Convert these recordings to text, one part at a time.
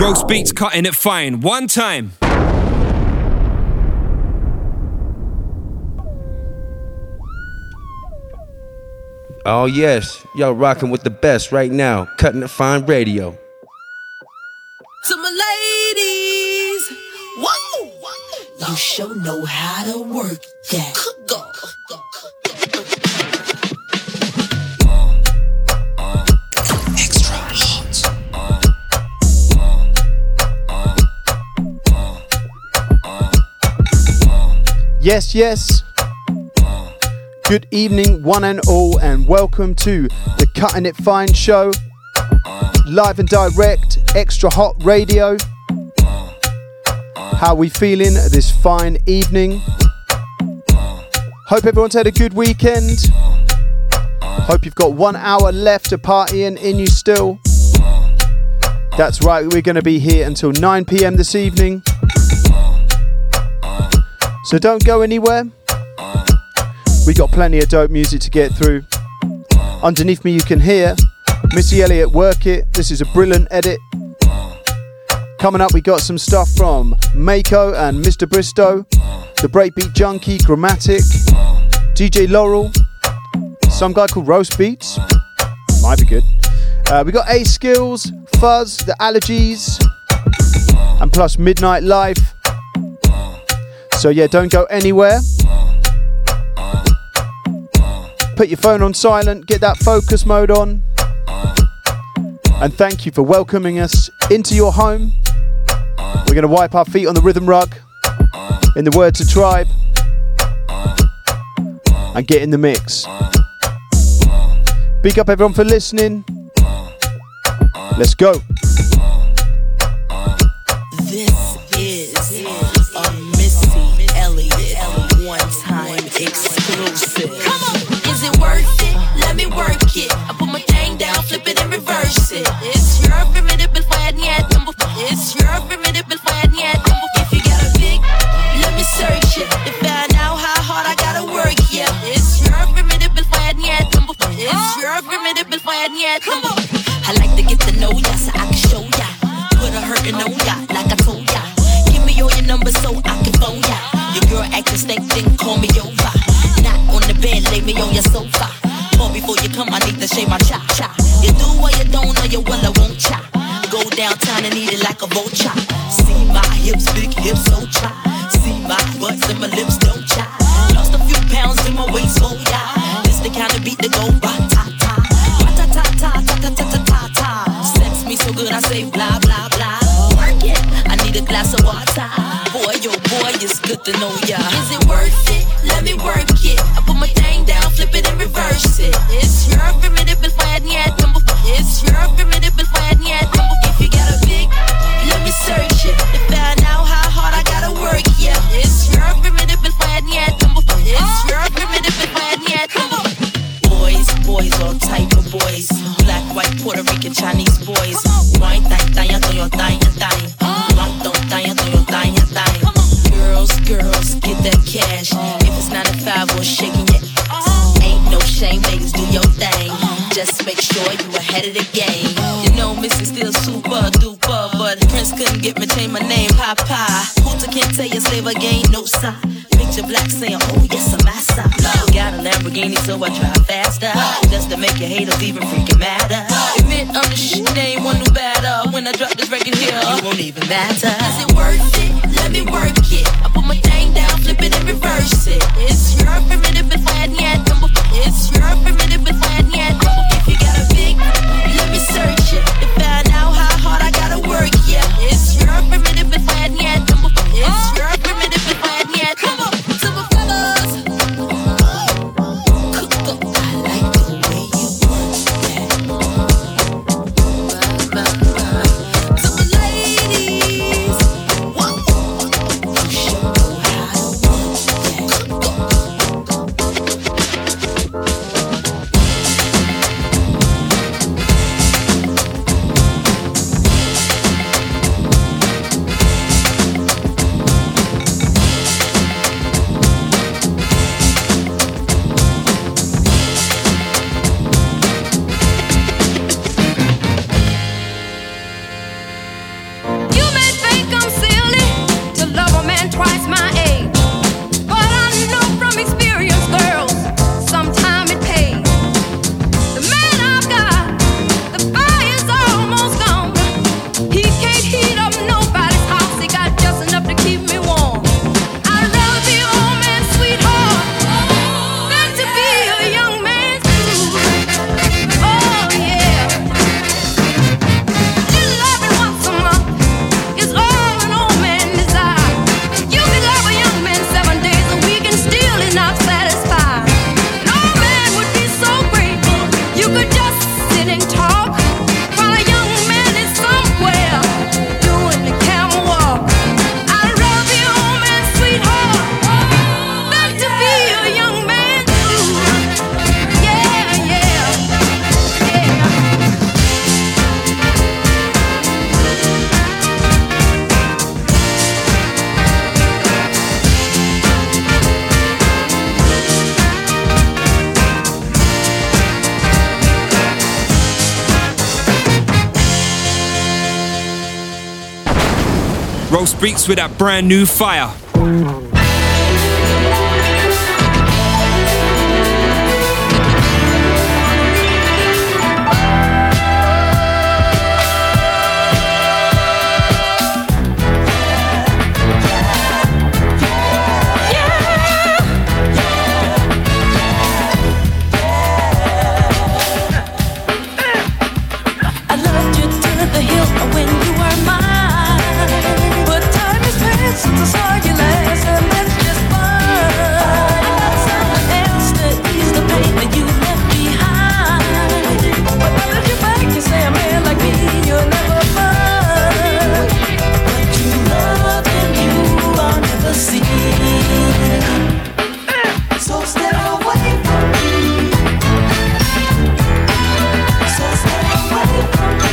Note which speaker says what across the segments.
Speaker 1: Roast Beats cutting it fine. One time.
Speaker 2: Oh yes, y'all rocking with the best right now. Cutting it fine radio.
Speaker 3: To my ladies, whoa, you sure know how to work that. Go.
Speaker 4: Yes. Good evening, one and all, and welcome to the Cutting It Fine show. Live and direct, extra hot radio. How we feeling this fine evening? Hope everyone's had a good weekend. Hope you've got 1 hour left of partying in you still. That's right, we're going to be here until 9 PM this evening. So don't go anywhere. We got plenty of dope music to get through. Underneath me you can hear Missy Elliott, Work It. This is a brilliant edit. Coming up we got some stuff from Mako and Mr. Bristow, the Breakbeat Junkie, Grammatic, DJ Laurel, some guy called Roast Beats, might be good. We got A Skills, Fuzz, The Allergies, and plus Midnight Life. So yeah, don't go anywhere. Put your phone on silent, get that focus mode on. And thank you for welcoming us into your home. We're going to wipe our feet on the rhythm rug, in the words of Tribe, and get in the mix. Big up everyone for listening. Let's go.
Speaker 3: This is a Missy Elliott one-time exclusive. Come on. Is it worth it? Let me work it. I put my thing down, flip it and reverse it. It's your formidable fad yet number. It's your formidable fad yet number. If you got a big, let me search it to find out how hard I gotta work. Yeah, it's your formidable fad yet number. It's your formidable fad yet number. I like to get to know ya so I can show ya. Put a hurtin' on ya like I told ya. Give me all your numbers so I can phone ya. Your girl actin' stank, then call me over. Not on the bed, lay me on your sofa. Or before you come, I need to shave my cha-cha. You do or you don't, or you will, I won't cha. Go downtown and eat it like a vulture. See my hips, big hips, so cha. See my butts and my lips, don't cha. Lost a few pounds in my waist, oh yeah. This the kind of beat that go ba-ta-ta. Ba-ta-ta-ta-ta-ta-ta-ta-ta. Sex me so good, I say blah, blah, blah. Work it, I need a glass of water. Boy, oh boy, it's good to know ya. Is it worth it? Let me work it. I put my thing down, flip it and reverse it. It's your formidable fad yet number. It's your formidable fad yet number. If you got a big, let me search it to find out how hard I gotta work. Yeah, it's your formidable fad yet number. It's your formidable fad yet number. Boys, all type of boys. Black, white, Puerto Rican, Chinese boys. Wine, tanya, toyo, tanya. Girls, get that cash. If it's 9 to 5 or shaking your ass, ain't no shame, ladies, do your thing. Just make sure you ahead of the game. You know Missy still super duper, but Prince couldn't get me change my name, Papa. Hooter can't tell you slave again, no sign. Picture black saying, oh yes, I'm massa. Got a Lamborghini, so I drive faster, just to make your haters even freaking madder. Admit I'm the shit, they ain't one new batter. When I drop this record here, it won't even matter. Is it worth it? Let me work it. I put my thing down, flip it and reverse it. It's your formidable fad yet number. It's your formidable fad yet number. If you got a big, let me search it to find out how hard I gotta work. Yeah, it's your formidable fad yet number. It's your formidable fad yet number. To my fellas, cook up. I like the way you work that. To my ladies, whoa. You sure know how to work that.
Speaker 1: Roast beats with that brand new fire.
Speaker 3: Since I saw you last, and that's just fine. Someone else to ease the pain that you left behind. But now that you're back, you say a man like me you'll never find. But you love and you I'll never see. So stay away from me. So stay away from me.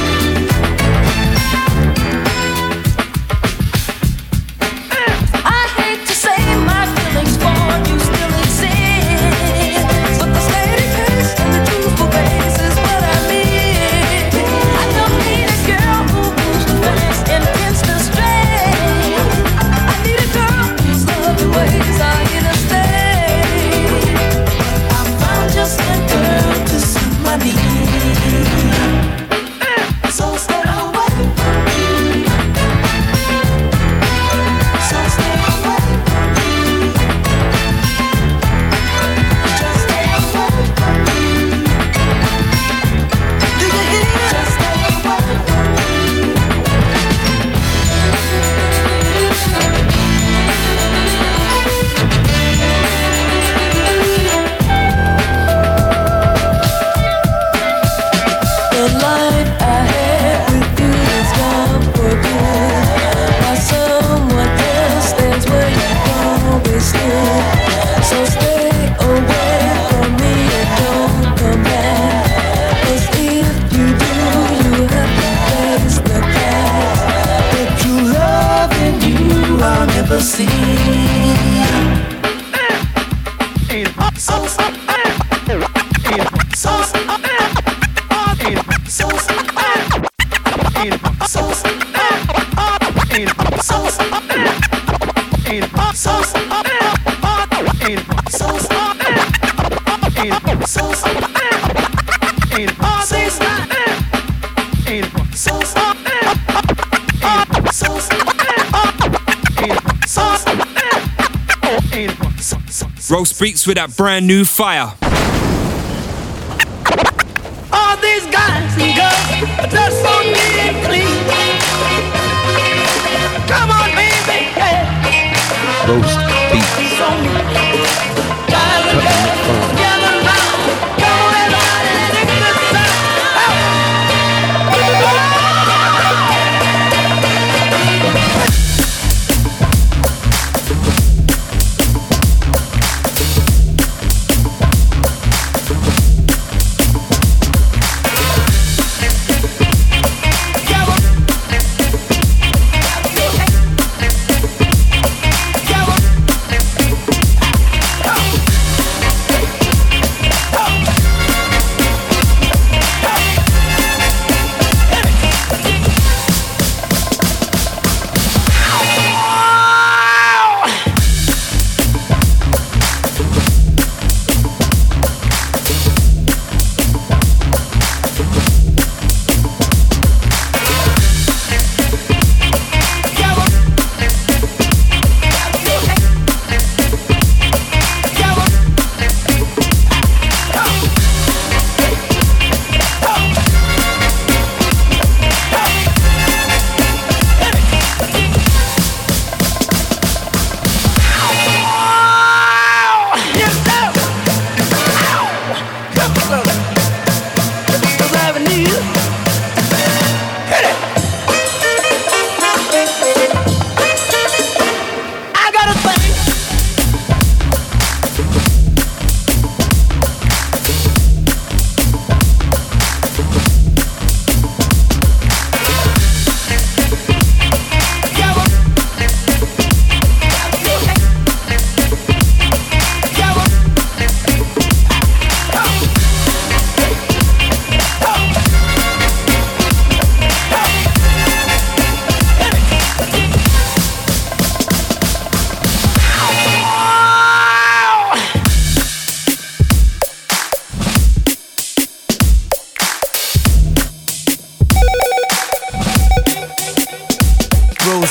Speaker 1: Roast beats with that brand new fire.
Speaker 3: All these guys and girls dress so neat and clean. Come on, baby, hey.
Speaker 2: Roast beats.
Speaker 3: Guys and girls, gather round. Come on, everybody, let's make this sound.
Speaker 5: Yeah.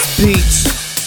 Speaker 5: Roast Beats.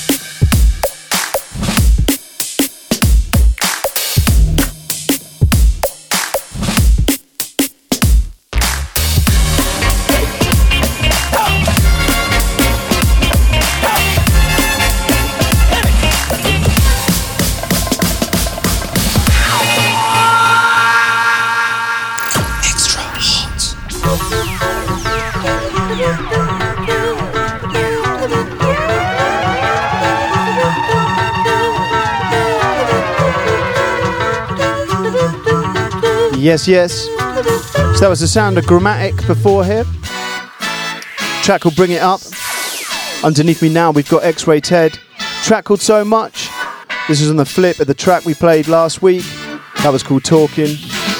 Speaker 4: Yes, yes. So that was the sound of Grammatic before here. Track called Bring It Up. Underneath me now we've got X-Ray Ted. Track called So Much. This is on the flip of the track we played last week. That was called Talking.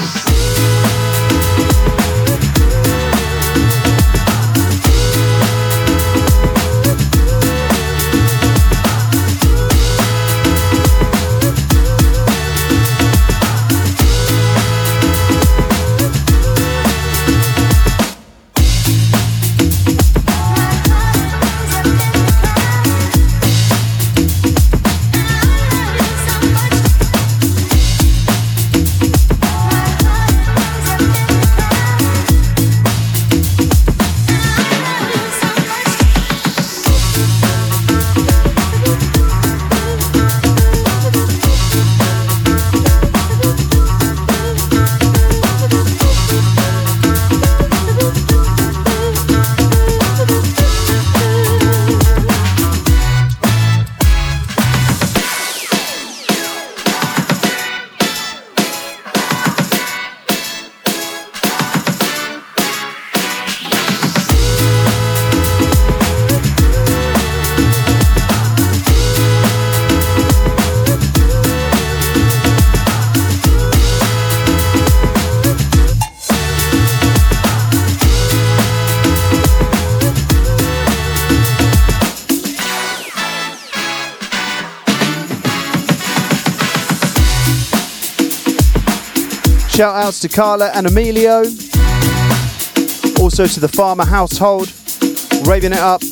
Speaker 4: Shout outs to Carla and Emilio. Also to the Farmer household, raving it up.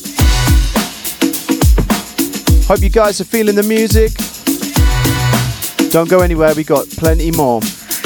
Speaker 4: Hope you guys are feeling the music. Don't go anywhere, we got plenty more.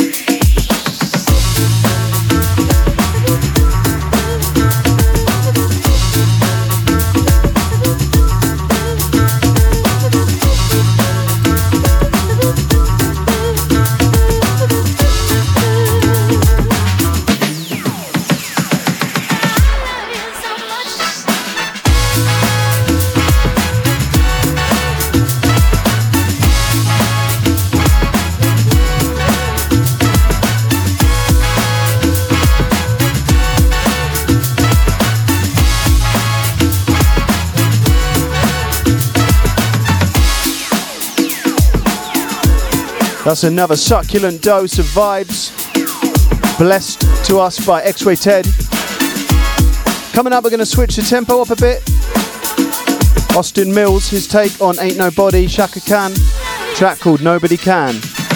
Speaker 4: That's another succulent dose of vibes, blessed to us by X-Ray Ted. Coming up, we're going to switch the tempo up a bit. Austin Mills, his take on Ain't Nobody, Shaka Khan, track called Nobody Can.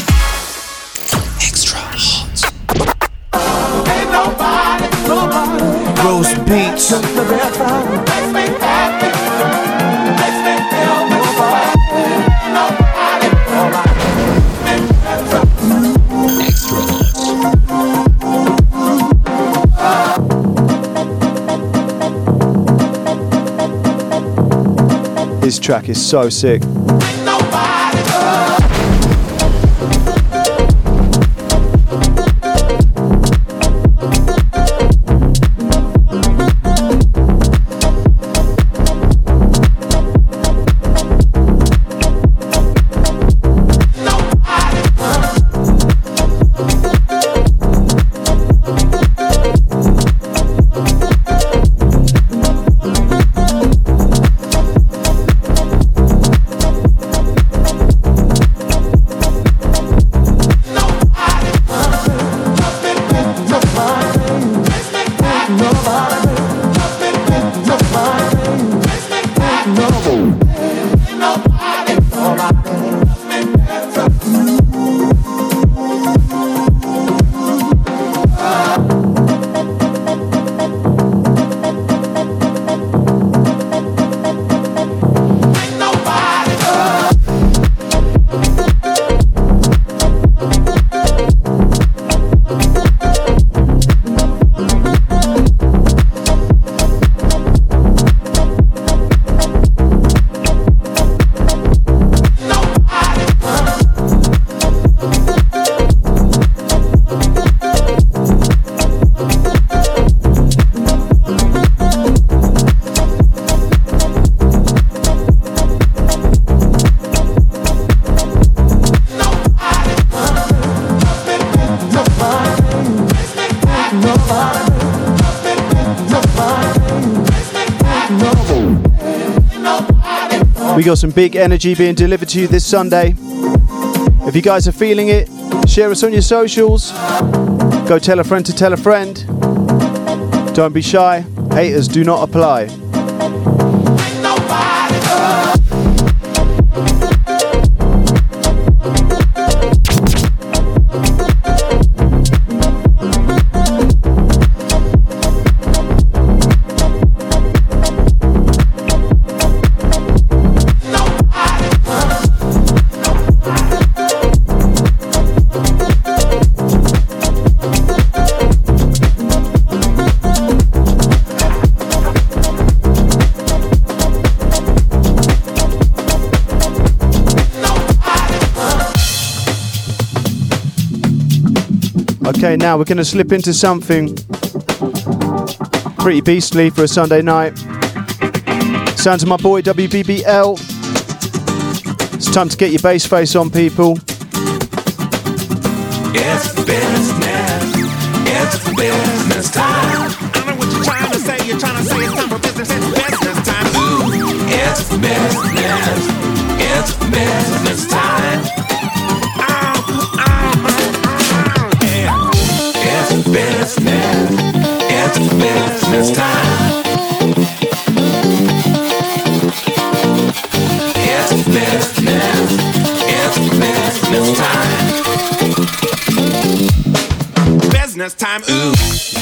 Speaker 5: Extra hot. Roast Beats.
Speaker 4: This track is so sick. We got some big energy being delivered to you this Sunday. If you guys are feeling it, share us on your socials. Go tell a friend to tell a friend. Don't be shy. Haters do not apply. Okay, now we're going to slip into something pretty beastly for a Sunday night. Sounds of my boy WBBL. It's time to get your bass face on, people.
Speaker 5: It's business. It's business time. I know what you're trying to say. You're trying to say it's time for business. It's business time. Ooh, it's business. It's business time. Business, it's business time. It's business, it's business time. Business time, ooh.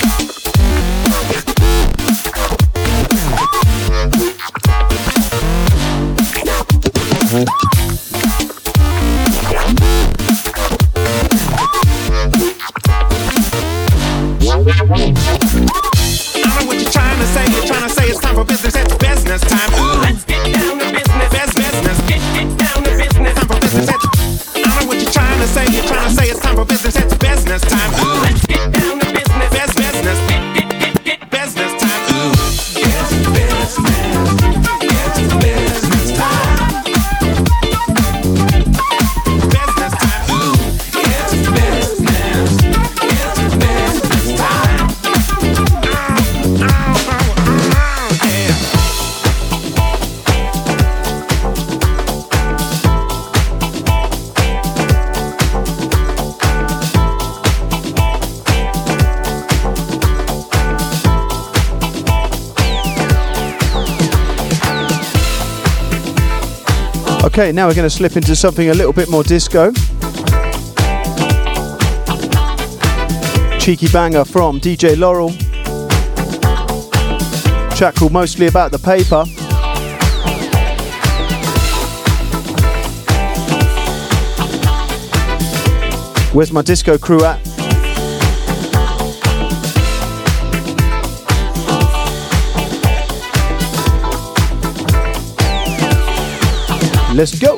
Speaker 4: Okay, now we're going to slip into something a little bit more disco. Cheeky banger from DJ Laurel. Track called Mostly About the Paper. Where's my disco crew at? Let's go.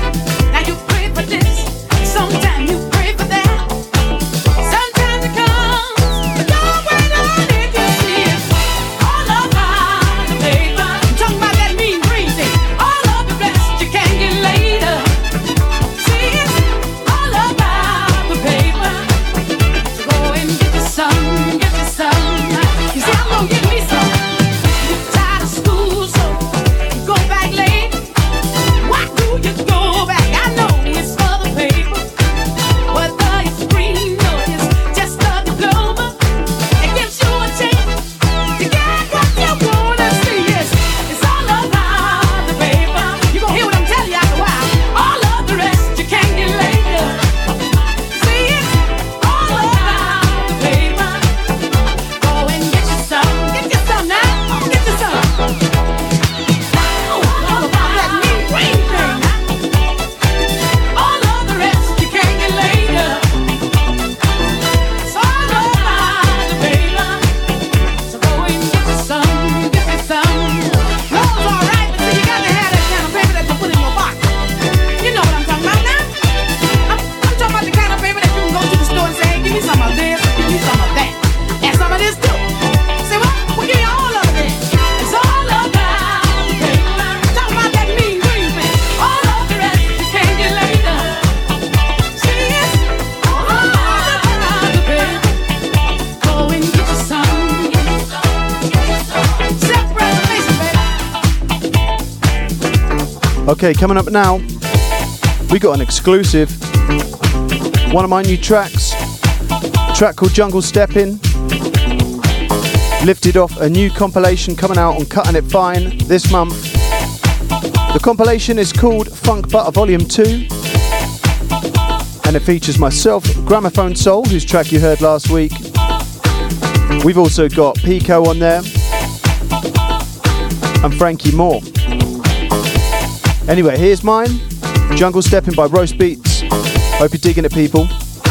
Speaker 6: Sometimes you come
Speaker 4: Okay, coming up now, we got an exclusive. One of my new tracks, a track called Jungle Steppin', lifted off a new compilation coming out on Cutting It Fine this month. The compilation is called Funk Butter Volume 2, and it features myself, Gramophone Soul, whose track you heard last week. We've also got Pico on there, and Frankie Moore. Anyway, here's mine, Jungle Steppin' by Roast Beats. Hope you're digging it, people.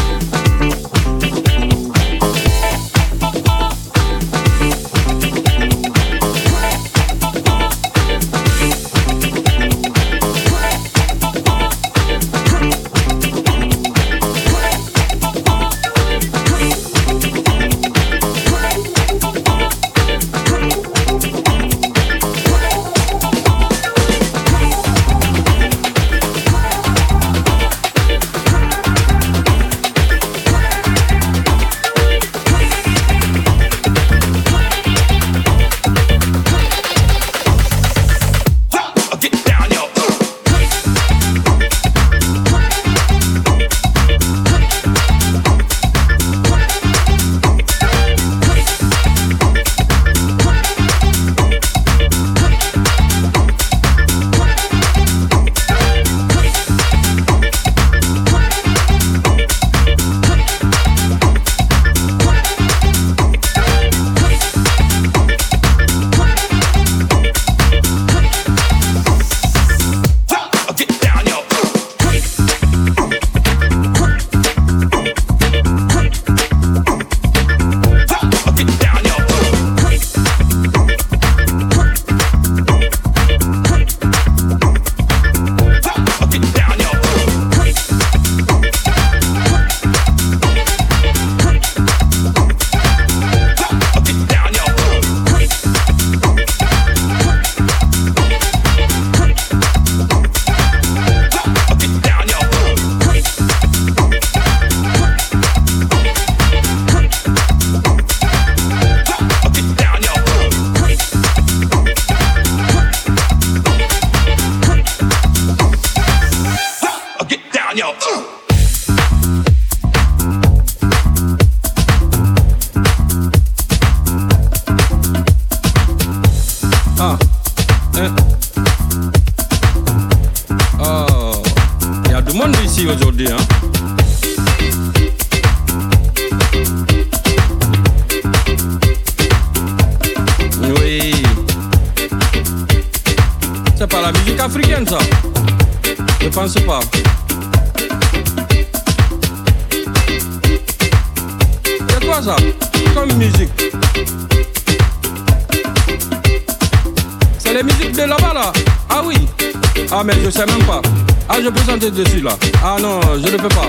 Speaker 6: Mais je sais même pas. Ah, je peux chanter dessus là. Ah non, je ne peux pas.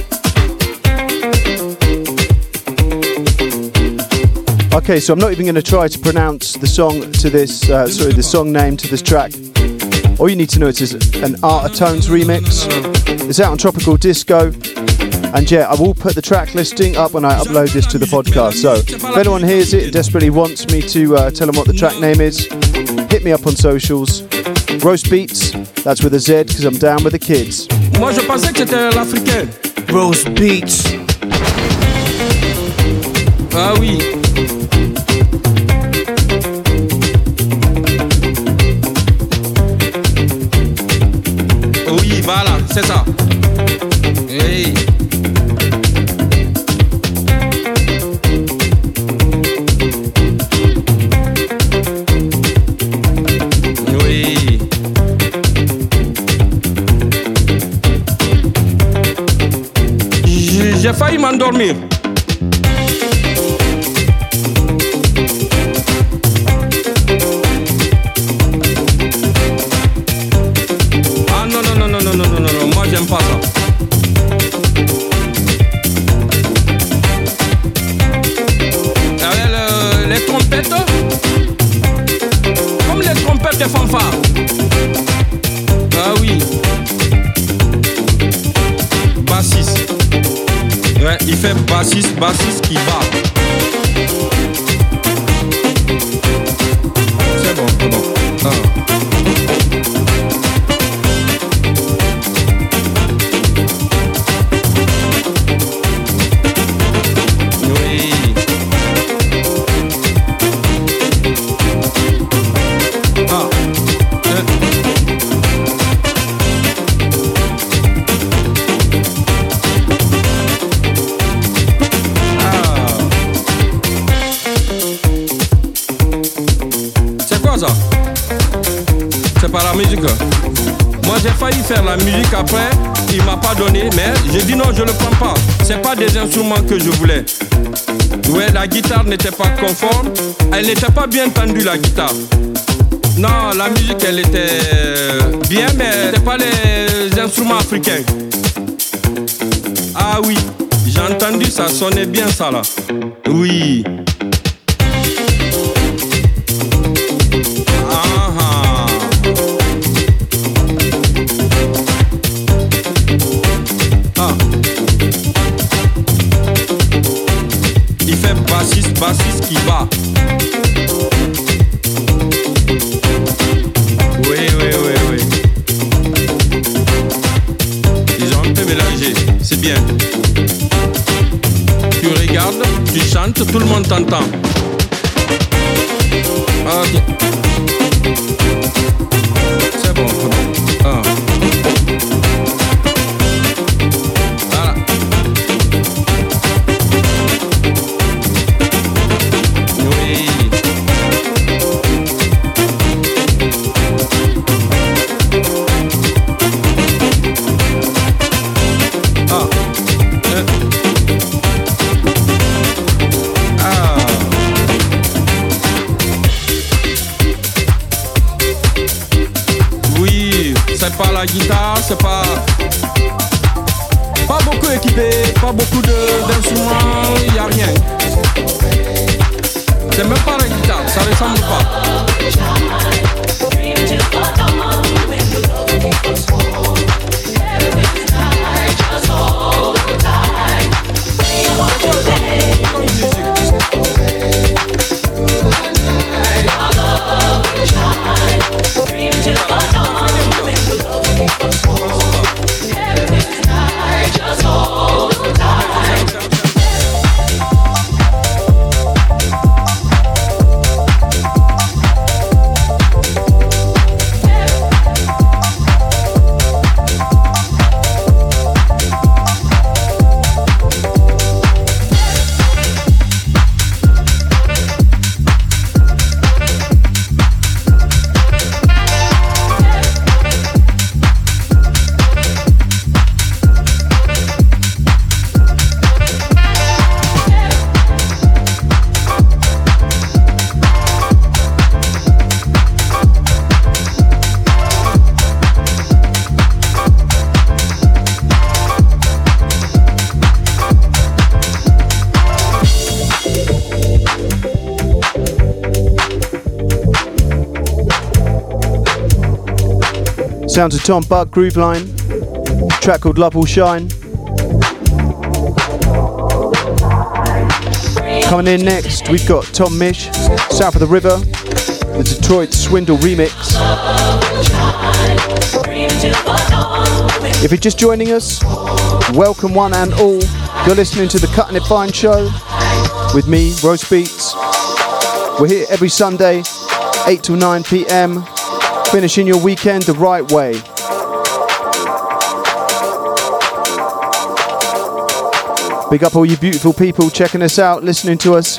Speaker 4: Okay, so I'm not even going to try to pronounce the song to this, the song name to this track. All you need to know is it's an Art of Tones remix. It's out on Tropical Disco. And yeah, I will put the track listing up when I upload this to the podcast. So if anyone hears it and desperately wants me to tell them what the track name is, hit me up on socials. Roast Beats, that's with a Z because I'm down with the kids.
Speaker 6: Moi je pensais que c'était l'africain.
Speaker 2: Roast Beats.
Speaker 6: Ah oui. Oui, voilà, c'est ça. Hey. J'ai failli m'endormir. Ah non, moi j'aime pas ça. Les trompettes, comme les trompettes des fanfares. Ah oui. Bassiste. Ouais, il fait bassiste qui bat. C'est bon. Ah. musique. Moi j'ai failli faire la musique après, il m'a pas donné, mais j'ai dit non, je le prends pas. C'est pas des instruments que je voulais. Ouais, la guitare n'était pas conforme, elle n'était pas bien tendue la guitare. Non, la musique elle était bien, mais c'était pas les instruments africains. Ah oui, j'ai entendu, ça sonnait bien ça là. Oui. Il fait bassiste qui bat. Oui. Ils ont un peu mélangé, c'est bien. Tu regardes, tu chantes, tout le monde t'entend. Ok. C'est bon. Ah. Voilà. Oui. Ah. Oui, c'est pas la guitare, c'est pas beaucoup équipé, pas beaucoup d'instruments, y a rien. C'est même pas la guitare, ça ressemble pas.
Speaker 4: Sounds of Tom Buck, Groove Line, track called Love Will Shine. Coming in next, we've got Tom Misch, South of the River, the Detroit Swindle remix. If you're just joining us, welcome one and all. You're listening to the Cutting It Fine show with me, Roast Beats. We're here every Sunday, 8 till 9 p.m. Finishing your weekend the right way. Big up all you beautiful people checking us out, listening to us.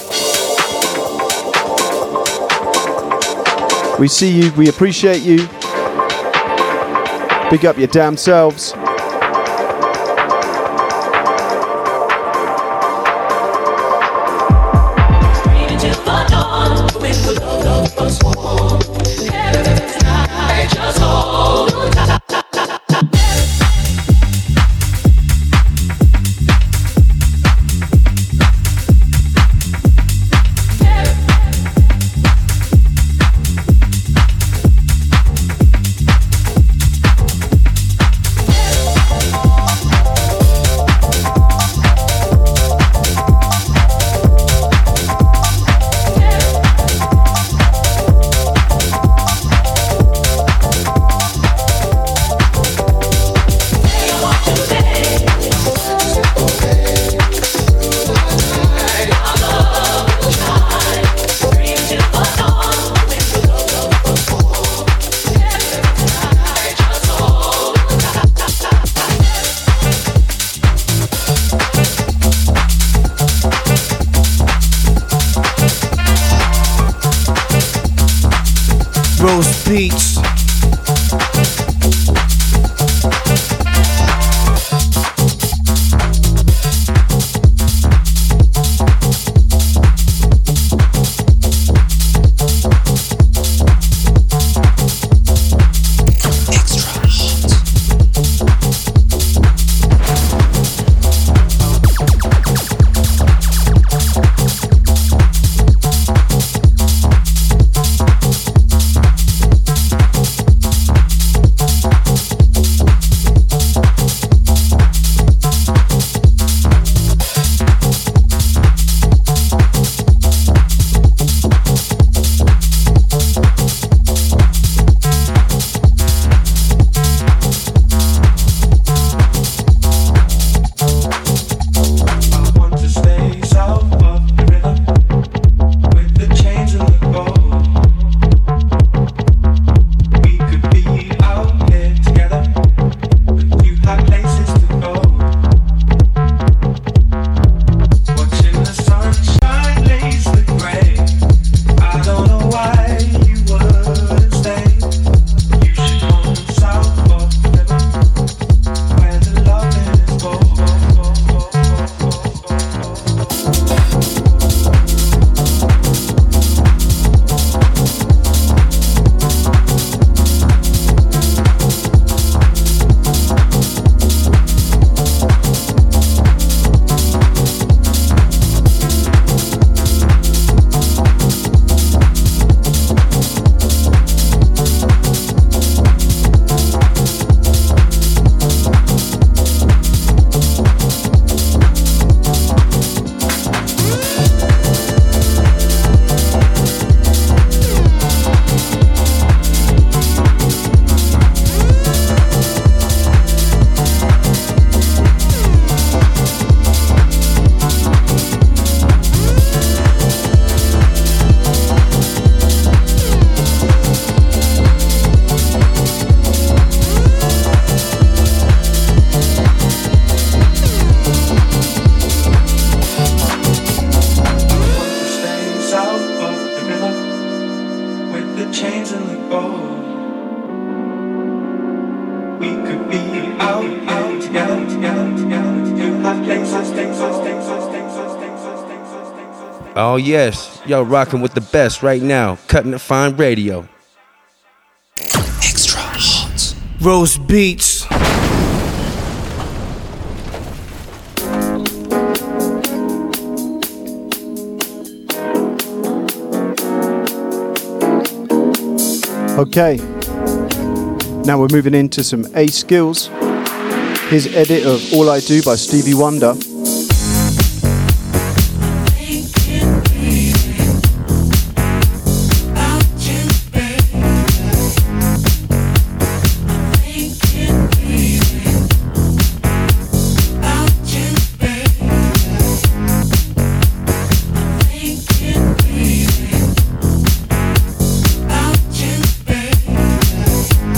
Speaker 4: We see you, we appreciate you. Big up your damn selves.
Speaker 7: Roast Beats.
Speaker 2: Oh yes, y'all rocking with the best right now. Cutting It Fine Radio.
Speaker 1: Extra hot.
Speaker 7: Rose Beats.
Speaker 4: Okay, now we're moving into some A Skills. His edit of All I Do by Stevie Wonder.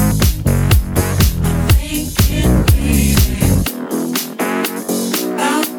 Speaker 8: Out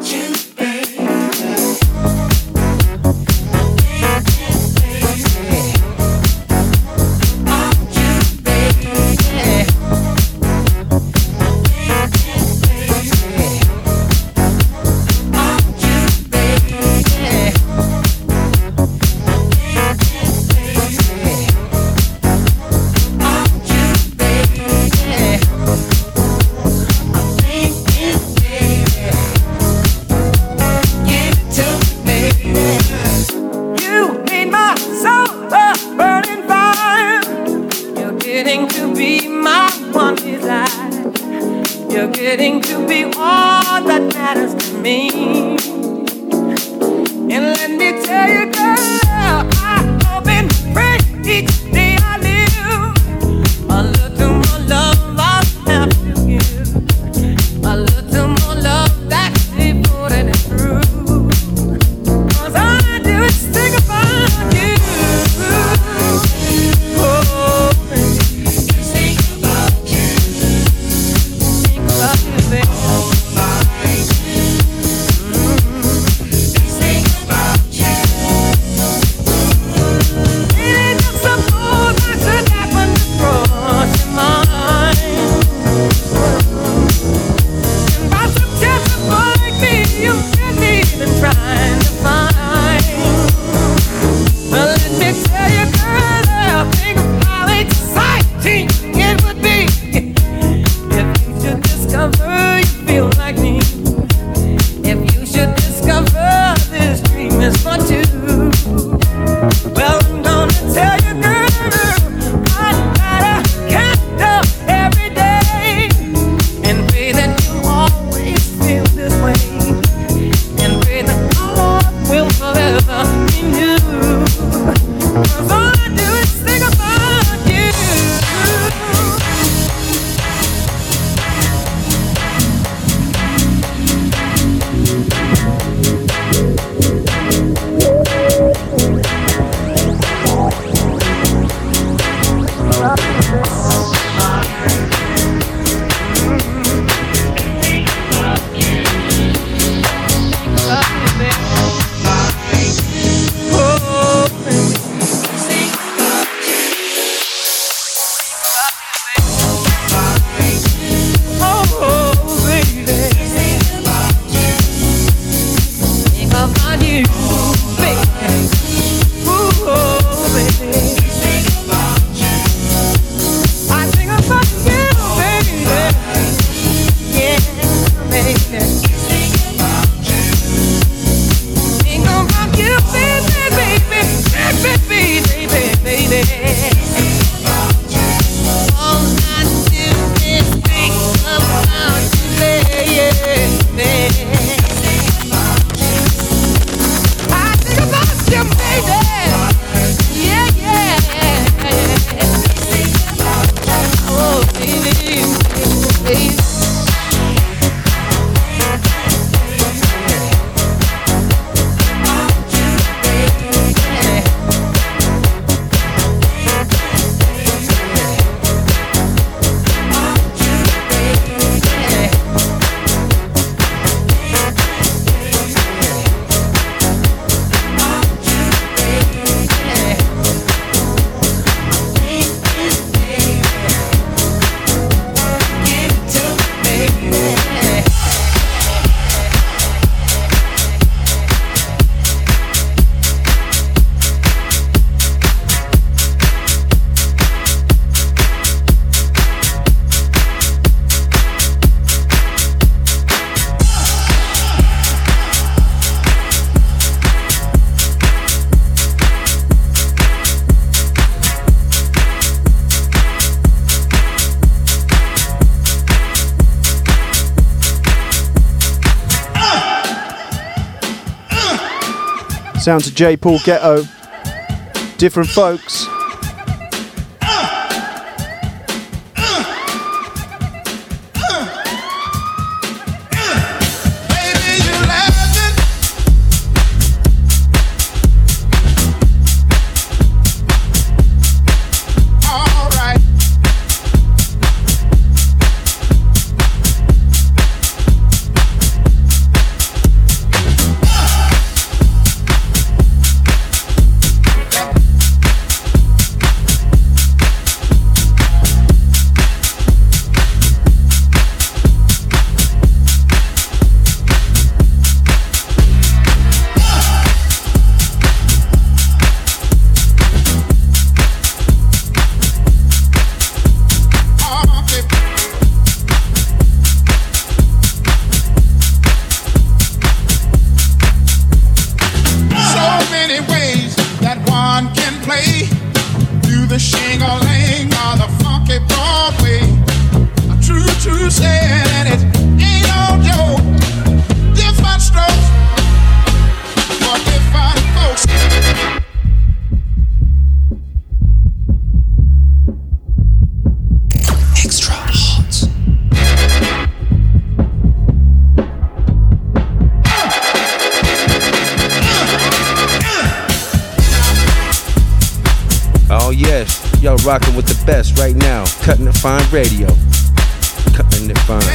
Speaker 4: Sounds of J. Paul Ghetto. Different folks.
Speaker 2: Rocking with the best right now. Cutting it fine radio. Cutting it fine.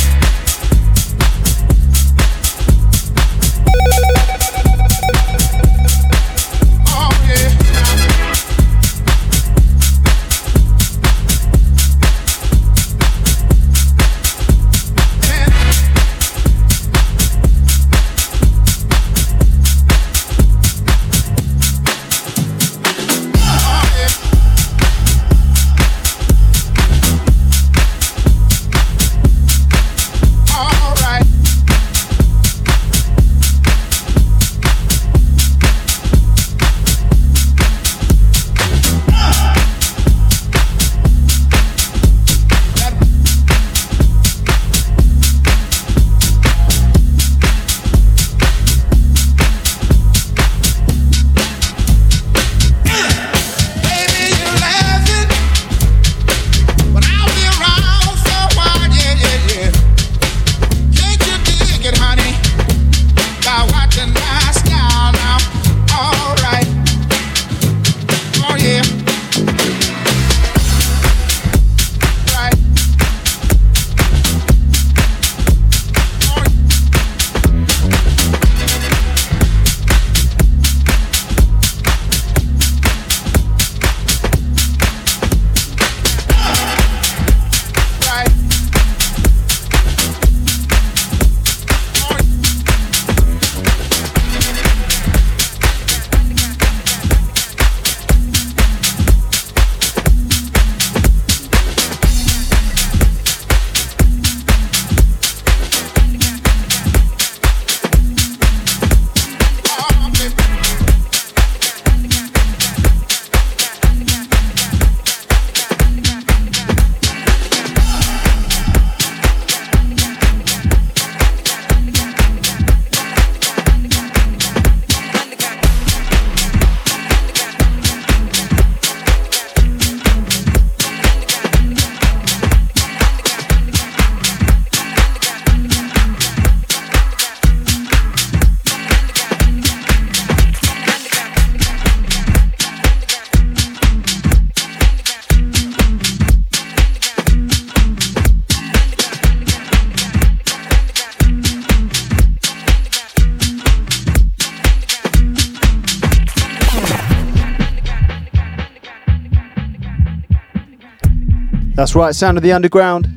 Speaker 2: That's right, sound of the underground.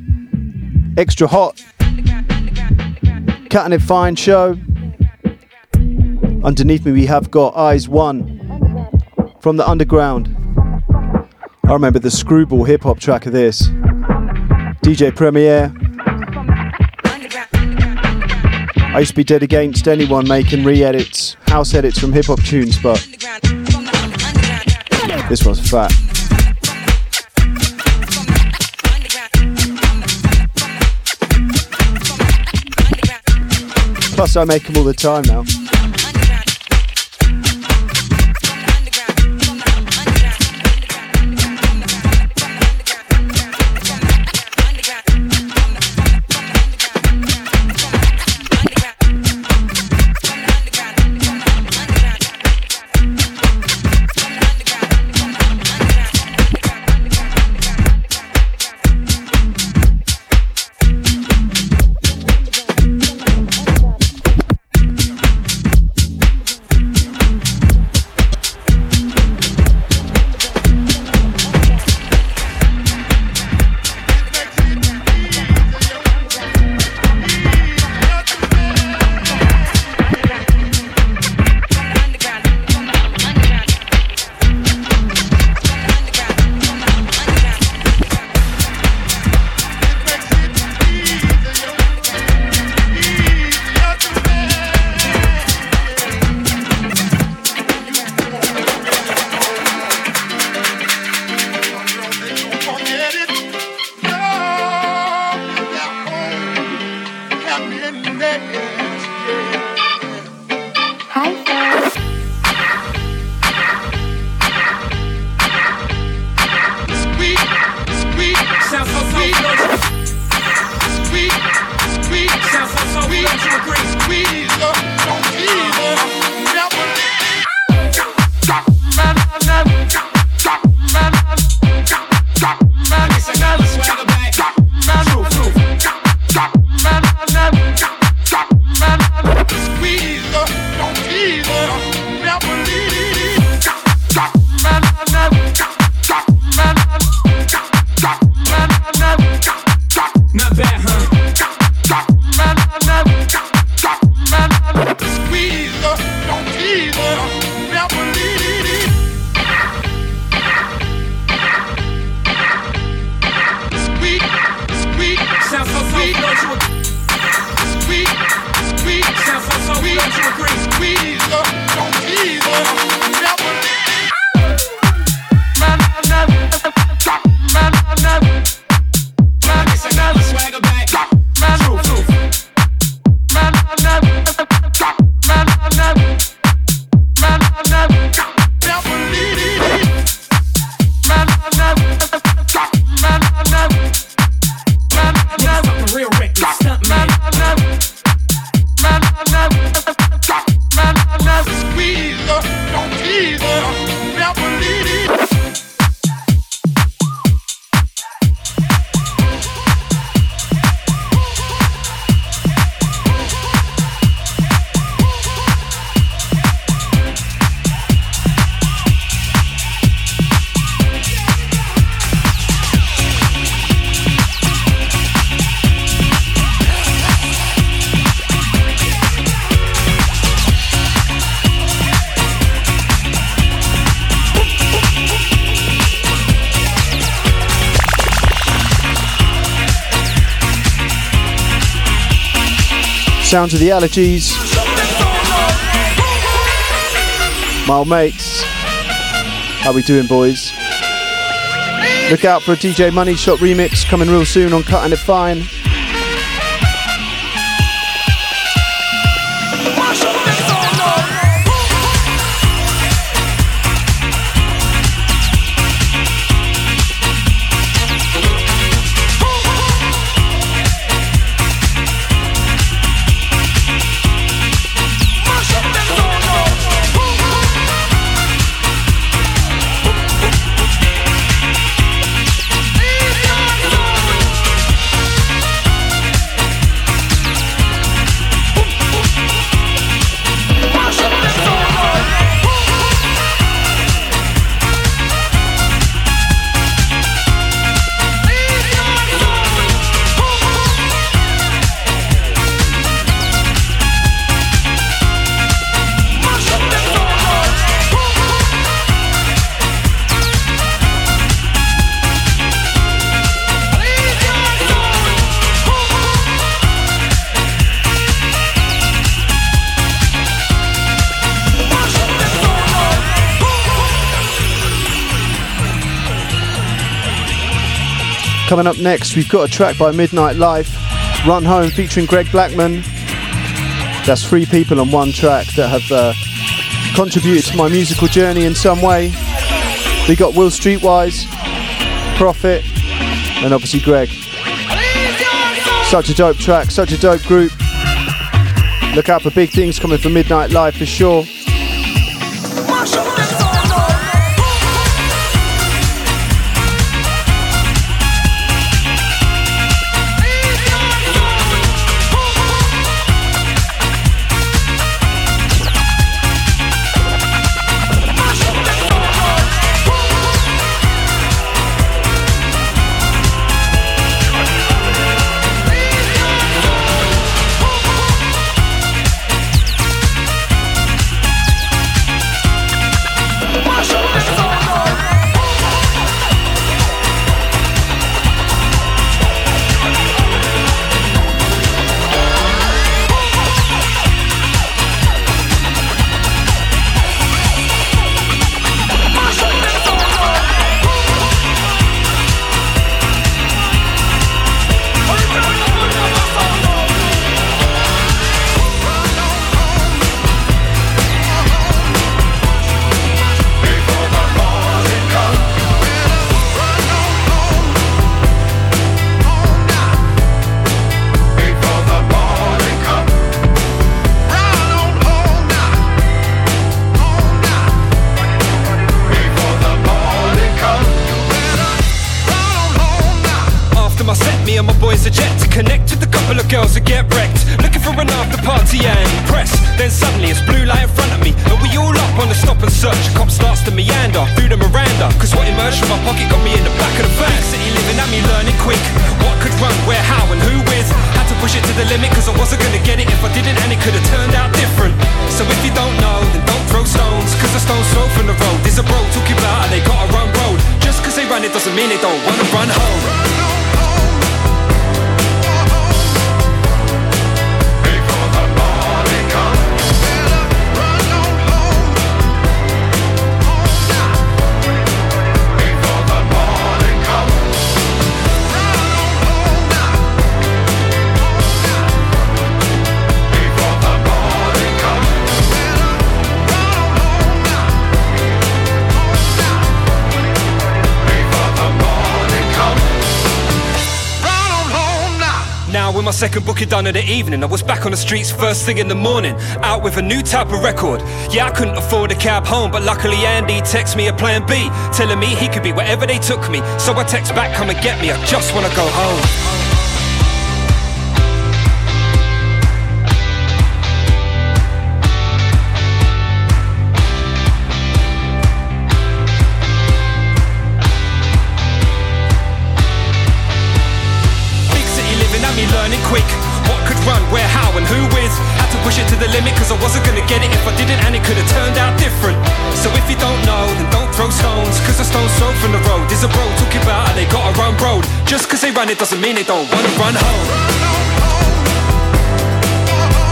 Speaker 2: Extra hot. Cutting it fine show. Underneath me we have got Eyes One from the underground. I remember the screwball hip hop track of this. DJ Premier. I used to be dead against anyone making re-edits, house edits from hip hop tunes, but this one's fat. Plus I make them all the time now.
Speaker 4: Sounds of the Allergies. My old mates. How we doing, boys? Look out for a DJ Money Shot remix coming real soon on Cutting It Fine. Coming up next, we've got a track by Midnight Life, Run Home, featuring Greg Blackman. That's 3 people on one track that have contributed to my musical journey in some way. We got Will Streetwise, Prophet, and obviously Greg. Such a dope track, such a dope group. Look out for big things coming from Midnight Life for sure.
Speaker 1: My second booking done in the evening, I was back on the streets first thing in the morning, out with a new type of record. Yeah, I couldn't afford a cab home, but luckily Andy texted me a plan B, telling me he could be wherever they took me. So I text back, come and get me, I just wanna go home. Quick, what could run, where, how and who with. Had to push it to the limit cause I wasn't gonna get it if I didn't, and it could have turned out different. So if you don't know, then don't throw stones, cause a stone's thrown from the road. There's a bro talking about how they got a run road. Just cause they run it doesn't mean they don't wanna run home.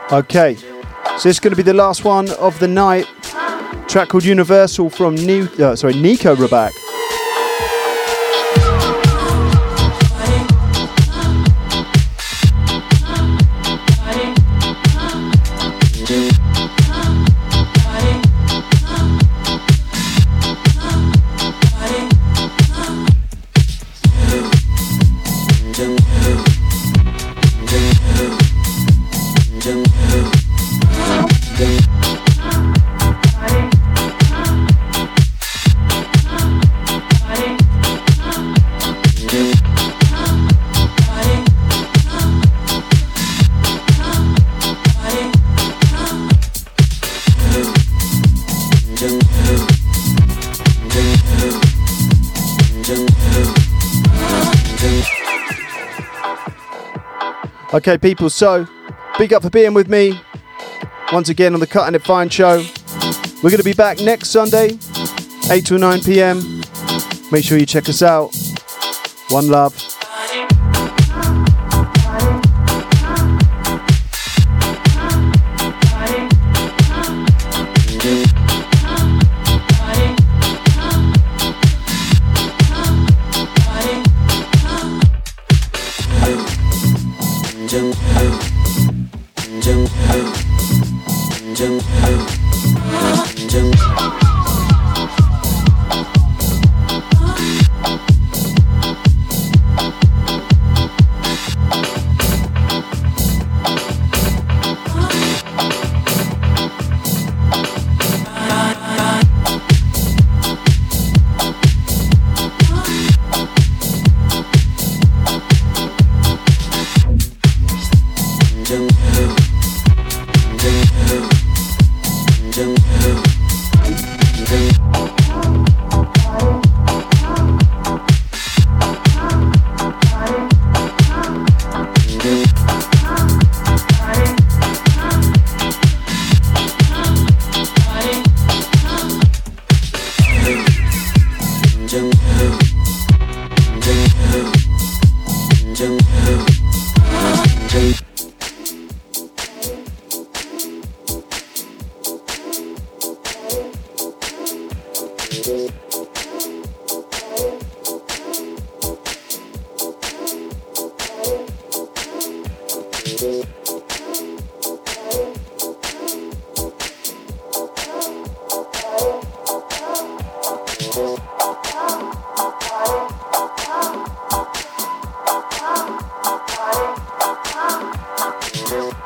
Speaker 2: Okay, so this is going to be the last one of the night. Track called Universal from Nico Raback. Okay, people, so big up for being with me once again on the Cutting It Fine show. We're going to be back next Sunday, 8 to 9 p.m. Make sure you check us out. One love.
Speaker 7: Yeah.